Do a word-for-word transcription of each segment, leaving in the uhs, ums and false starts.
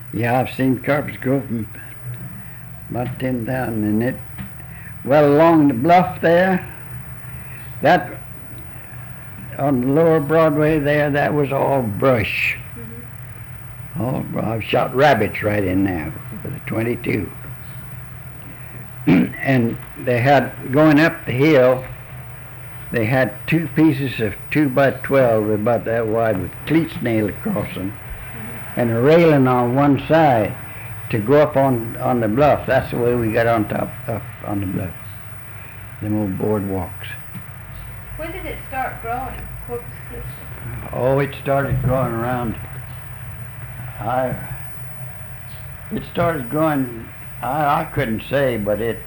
Yeah, I've seen carpets go from about ten thousand and it, well, along the bluff there, that, on the lower Broadway there, that was all brush. Mm-hmm. All, I've shot rabbits right in there with a twenty-two. And they had, going up the hill, they had two pieces of two by twelve about that wide with cleats nailed across them, mm-hmm. and a railing on one side to go up on, on the bluff. That's the way we got on top, up on the bluff. Them old boardwalks. When did it start growing, Corpus Christi? Oh, it started growing around, I, it started growing, I, I couldn't say, but it,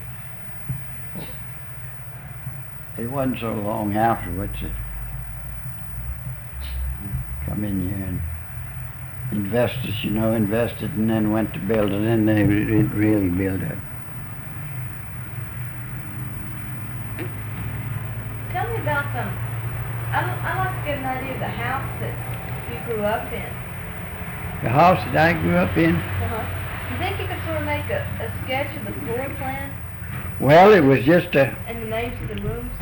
it wasn't so long afterwards. It come in here and investors, you know, invested and then went to build it, and they re- really built it. Tell me about them. I'd, I'd like to get an idea of the house that you grew up in. The house that I grew up in? Uh-huh. Do you think you could sort of make a, a sketch of the floor plan? Well, it was just a... And the names of the rooms?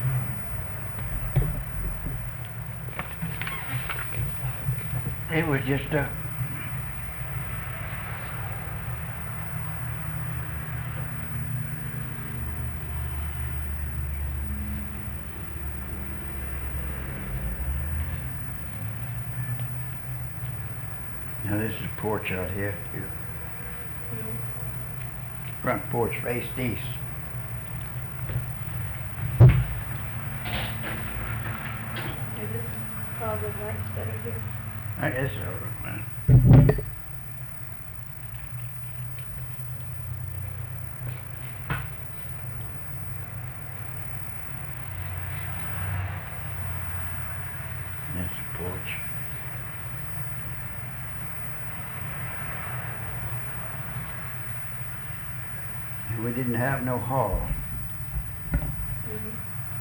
It was just a... Now this is a porch out here, too. Mm-hmm. Front porch faced east. Is this probably lights better here? I guess so, man. That's the porch. And we didn't have no hall. Mm-hmm.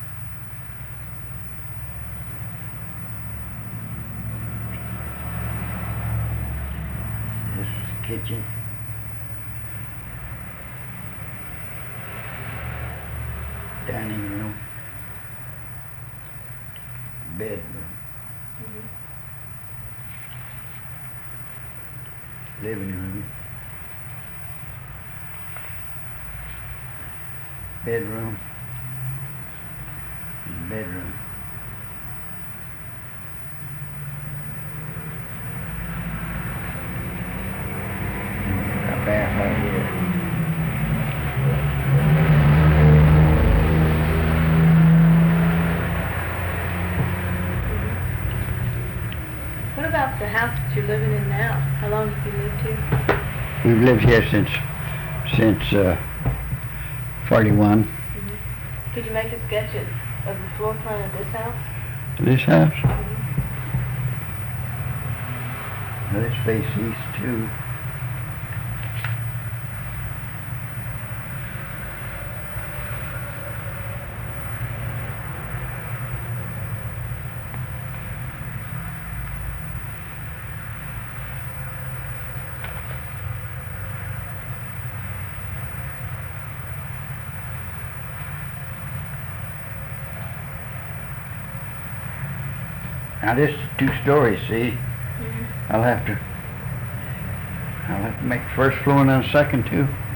This was the kitchen. Dining room. Bedroom. Mm-hmm. Living room. Bedroom. And bedroom. A bath right here. What about the house that you're living in now? How long have you lived here? We've lived here since since uh, forty-one. Mm-hmm. Could you make a sketch of, of the floor plan of this house? This house? Mm-hmm. Now this face east too. Now this is two stories, see? Mm-hmm. I'll have to I'll have to make the first floor and then the second too.